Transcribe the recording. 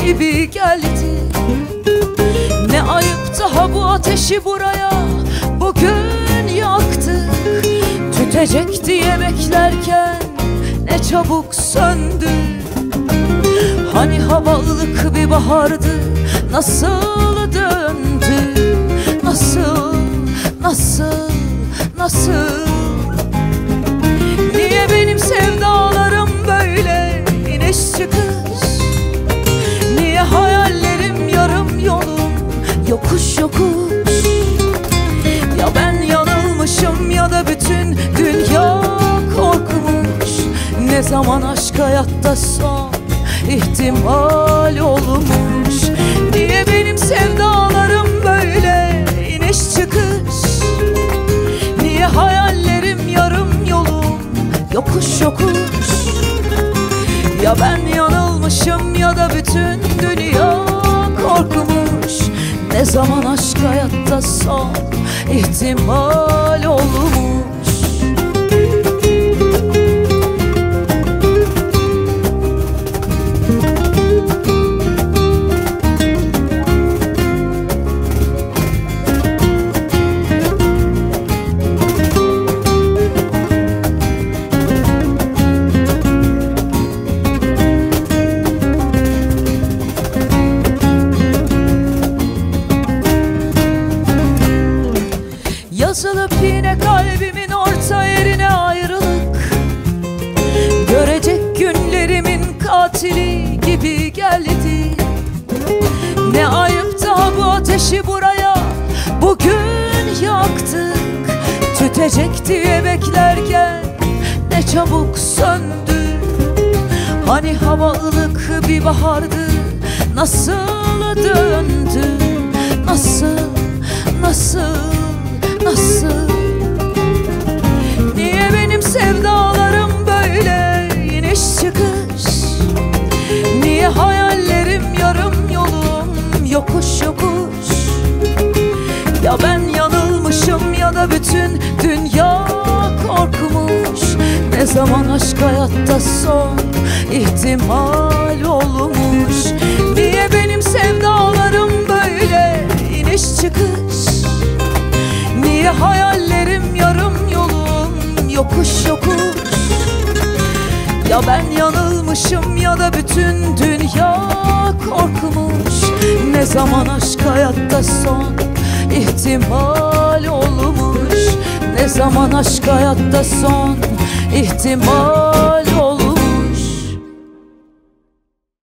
gibi geldi. Ne ayıp daha bu ateşi buraya bugün yaktık. Tütecek diye beklerken ne çabuk söndü. Hani hava ılık bir bahardı, nasıl döndü? Nasıl, nasıl, nasıl? Niye benim sevdalarım böyle iniş çıkış? Niye hayallerim yarım yolum yokuş yokuş? Ya ben yanılmışım ya da bütün dünya korkmuş. Ne zaman aşk hayatta son ihtimal olmuş? Niye benim sevdalarım böyle iniş çıkış? Niye hayallerim yarım yolum yokuş yokuş? Ya ben yanılmışım ya da bütün dünya korkmuş. Ne zaman aşk hayatta son ihtimal olmuş? Yazılıp yine kalbimin orta yerine ayrılık. Görecek günlerimin katili gibi geldi. Ne ayıp da bu ateşi buraya bugün yaktık. Tütecek diye beklerken ne çabuk söndü. Hani hava ılık bir bahardı, nasıl döndü? Nasıl, nasıl, nasıl? Niye benim sevdalarım böyle iniş çıkış? Niye hayallerim yarım yolum yokuş yokuş? Ya ben yanılmışım ya da bütün dünya korkmuş. Ne zaman aşk hayatta son ihtimal olmuş? Niye benim sevdalarım böyle iniş çıkış? Niye hayallerim yarım yolum yokuş yokuş? Ya ben yanılmışım ya da bütün dünya korkmuş. Ne zaman aşk hayatta son ihtimal olmuş? Ne zaman aşk hayatta son ihtimal